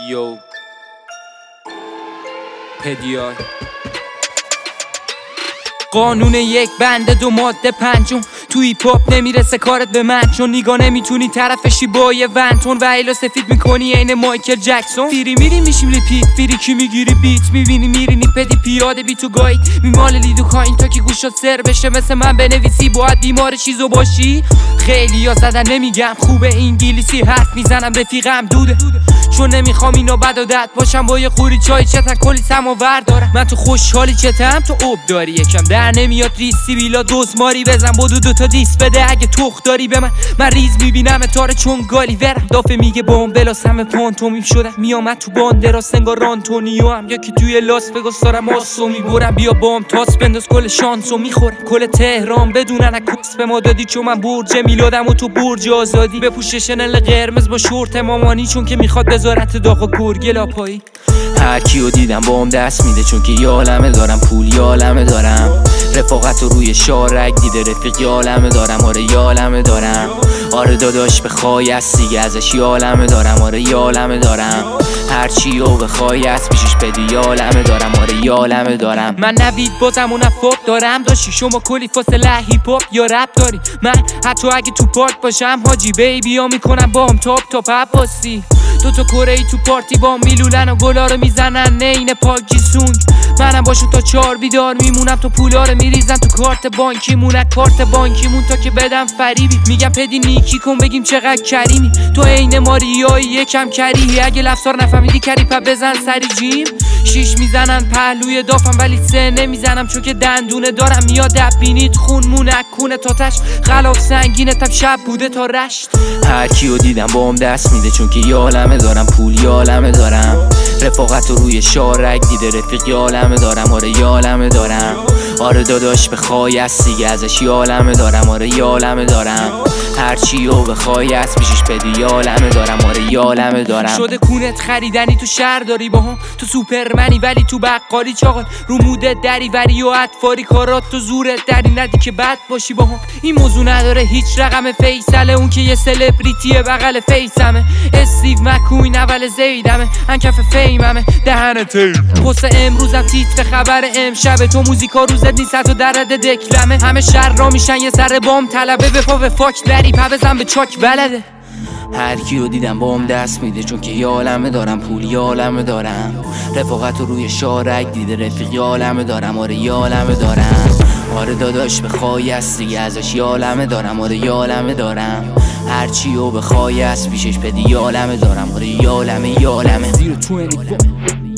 یو پدیار قانون یک بنده دو ماده پنجم تو هیپ هاپ نمیرسه کارت به من، چون نیگا نمیتونی طرفشی با یه ونتون و ایلا سفید میکنی عین مایکل جکسون. فیری میری میشیم ریپیت، فیری کی میگیری بیت میبینی میرینی پدی پیاده بی تو گاید میمال لیدو کاین تا که گوشات سر بشه. مثل من بنویسی باید بیمار چیزو باشی. خیلی یا زدن نمیگم خوبه، انگلیسی حرف میزنم رفیقم دوده، چون نمیخوام اینو بد عادت باشم. با یه خوری چای چتن کلی سماور دارم من، تو خوشحالی چتم تو اوب داری یکم در نمیاد ریسی بیلا دوزماری بزن بدو دوتا دیس بده اگه تخ داری به من ریز میبینم تاره چون گالی ورم دافه میگه بام بلاس همه پانتومیم شدم میامد تو باندراس انگار آنتونیو هم یا که توی لاس وگاس دارم آسو میبرم بیا بام تاس بنداز کل شانسو میخورم کل تهران بدونن اکوس به ما دادی، چون من برج میلادم و تو برج آزادی. بپوش شنل قرمز با شورت مامانی چون که میخواد بذارت داغ گرگ لاپایی. هر کیو دیدم بام دست میده چون که یالمه دارم، پول یالمه دارم، رفاقت رو روی شارک دیده رفیق یالمه دارم. آره یالمه دارم، آره داداش بخوای از دیگه ازش یالمه دارم. آره یالمه دارم، هرچی رو بخوای از پیشش بدی یالمه دارم. آره یالمه دارم. من نوید بازم و نفاق دارم داشتی شما کلی فاصله هیپ هاپ یا رپ داری. من حتی اگه تو پارک باشم حاجی بیبی ها میکنم بام تاپ عباسی. دوتا کره ای تو پارتی با میلولن و گلا رو میزنن نین پاکی سونگ. منم باشون تا 4 بیدار میمونم تو پولا رو میریزن تو کارت بانکیمون. کارت بانکیمون تا که بدم فریبی میگم پدی نیکی کن بگیم چقدر کریمی. تو عین ماریایی یکم کریهی، اگه لفظار نفهمیدی کری پا بزن سری جیم. شیش میزنن پهلوی دافم ولی سه نمیزنم چون که دندونه دارم. میاد بینید خون مونکونه تا تش غلاف سنگینه تب شب بوده تا رشت. هر کیو دیدم بام دست میده چون که یالمه دارم، پول یالمه دارم، رفاقت رو روی شارک دیده رفیق یالمه دارم. آره یالمه دارم، آره داداش بخوای از دیگه ازش یالمه دارم. آره یالمه دارم، هرچی رو بخوای از پیشش بدی یالمه دارم. آره یالمه دارم. شده کونت خریدنی تو شهر داری با هم، تو سوپرمنی ولی تو بقالی چاقال رو مودت دری وری و اطفاری کارات تو زورت دری ندی که بد باشی با هم. این موضوع نداره هیچ رقم فیصله، اون که یه سلبریتیه بغل فیسمه. استیو مکوین اول زیدمه انکف فیممه دهنت پست امروزم تیتر خبر امشب. تو موزیکا روزت نیست تو درد دکلمه. همه شهر را میشن یه سر بام طلبه بپا به فاک دری پا بزن به چاک بلده. هر کیو دیدم بام دست میده چون که یالمه دارم، پول یالمه دارم، رفاقت رو روی شارک دیده رفیق یالمه دارم. آره یالمه دارم، آره داداش بخوای از دیگه ازش یالمه دارم. آره یالمه دارم، هرچی رو بخوای از پیشش بدی یالمه دارم. آره یالمه